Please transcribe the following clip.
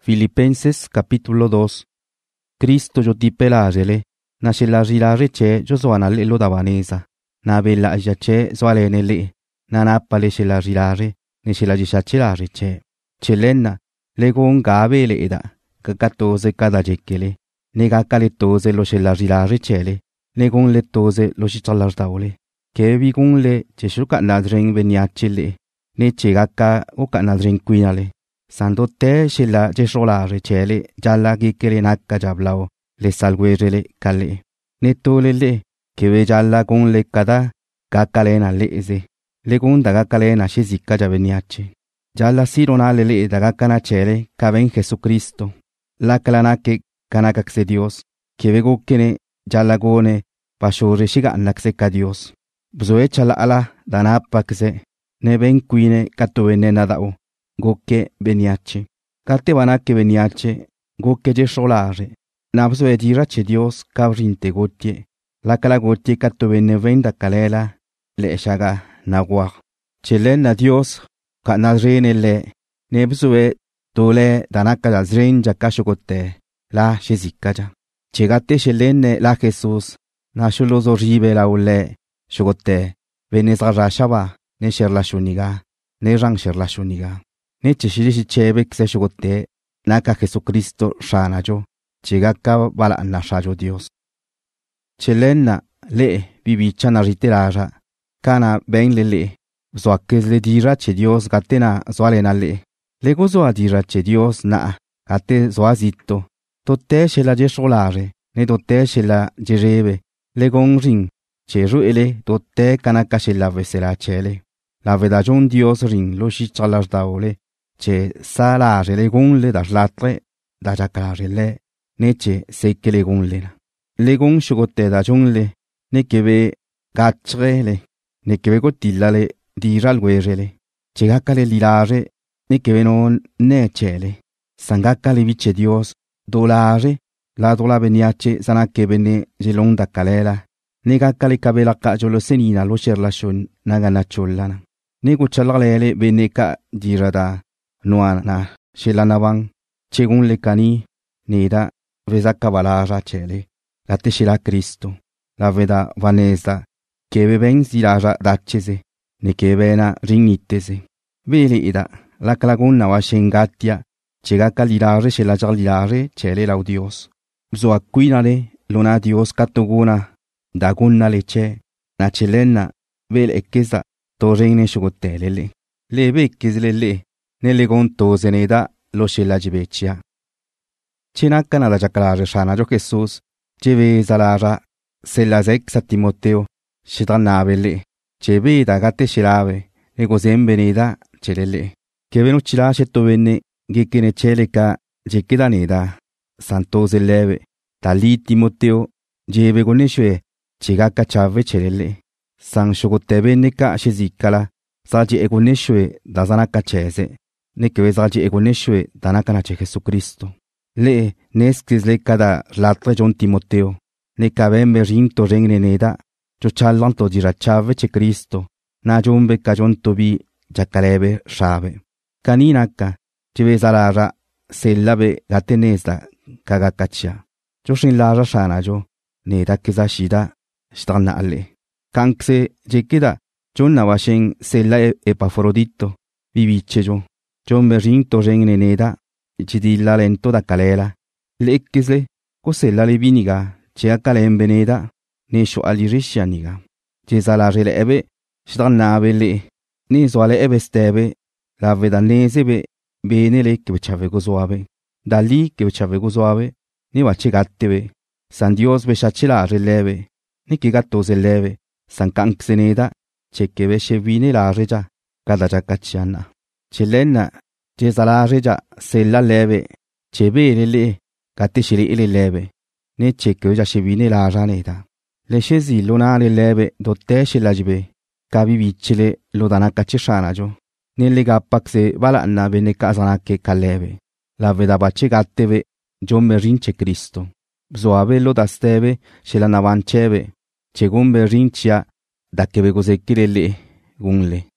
Filipenses capítulo 2. Cristo yo tipelagele, na shelarilare che yo zoana lo davaneza, na bella che zoalene le, na napale shelarilare, ne shelajishachelare che. Chelenna, le gon gabe le eda, kakatose kada jekele, ne gakale tose lo shelarilare chele, ne gon le tose lo shichalardawle, ke vi gon le cheshuka nadring veniachele, ne chegaka oka nadring quinale. Sando te shela jesholare chele jalla gikele nakka jablao le salguerele kale ne tole le keve jalla con le kada gakalena leze le gun daga kalena shizika javeniache jalla sironale le daga kana chele kaven Jesucristo la kalana ke kanakakse Dios keve gokene jalla gone pashore shiga nakse ka Dios bzoe chala ala danapakse ne ben kuine katowene nadao gokke beniache. Kate vanake beniache, gokke jesholare. Nabso edirache Dios kabrinte gotie. La kala gotie kato bene venda kalela, le shaga naguar. Chelen na Dios, ka nadrene le, nebsue dole danaka azren jakashogote, la shezikaja. Chegate shelene la Jesús, na sholozo ribe la ule, shogote, venezra rashaba, ne sherla shuniga, ne rang sherla shuniga. Ne chishirishi chebe kseshogote naka Jesucristo shanajo chigaka bala nashajo Dios. Chelenna le bibichana riteraja kana ben le zoakez le dira che Dios gatena zoalena le gozo a dira che Dios na gate zoazito tote shela jesholare ne tote shela jerebe le gonring che ruele tote kanaka shela vesela chele la vedajon Dios ring lo shichalar daole che salare le gunle da slatre da jacare le ne che seke le gunle le gun shugote da jungle ne kebe gachrele ne kebe gotillale diral guerele che gacale lilare ne kebe non ne chele sangacale vice Dios dolare la dola beniache sana kebe ne gelong da calela ne gacale cabela cajo lo senina lo sherlashon nagana chollana ne guchalale beneka dirada Nuana, Shelanabang, Chegun le cani, Nida, Vesa Cabalara Chele, la Teshela Cristo, la Veda Vanesa, che ben ziraja dacese, ne che vena rignitese. Vele ida, la Calaguna Washengatia, Chega Calirare, Shela Jalirare, Chele Laudios. Zoaquinale, Luna Dios Catoguna, Daguna Leche, Na Chelena, Vele Ekesa, Torrene Shogotele, le Bekkesle. Nelle gontoseneda lo scelagibeccia. Cinacana da giacalare shanajo Jesus, geve zalara, se la sexa Timoteo, shitranabele, geve da gatte shilave, e gosembeneda, celele. Che venucila scetto venne, gikene celeca, gekedaneda, santose leve, da lì Timoteo, geve gonesce, cigacca ciave celele. San shogote venneca scesicala, sagi e gonesce da zanacca cese. Ne che vesaji egoneshwe danakana che Jesucristo. Le neskis le kada latre John Timoteo. Ne kabembe rinto rengne neda. Jo challanto dirachave che Cristo. Na jombe kajon tobi jakalebe shave. Kaninaka che vesalara sellabe gatenesta kagakachia. Jo shin lara shanajo. Neda kezashida shtarna alle. Kankse jekida jonna washen sella Epafrodito. Vivicejo. John Berrinto regne neda, cidilla lento da calela. Lekkisle, cosella le viniga, cea calem beneda, nesho aliriscianiga. Cesalare le ebe, shdanave le, neso ebe stebe, la vedanese be, bene le che vecciave gozoave. Da lì che vecciave gozoave, ne vace gatteve, San Dios vecciaccelare leve, ne che gattose leve, San Canxeneda, ce che vesce vine la regia, cada giacacciana. Chelenna, Gesala regia, se la leve, ce bene le, gattescili le leve, ne ce che già scevine la raneta. Le scesi lunare leve, dottesce la gibe, cavi vicile, lo danacacce shanajo, nelle gappaxe valanna venne casanacche caleve, la vedabace gatteve, John rince Cristo. Zoavello da steve, ce la navanceve, ce gombe rincia, da che vegosecchile le, gunle.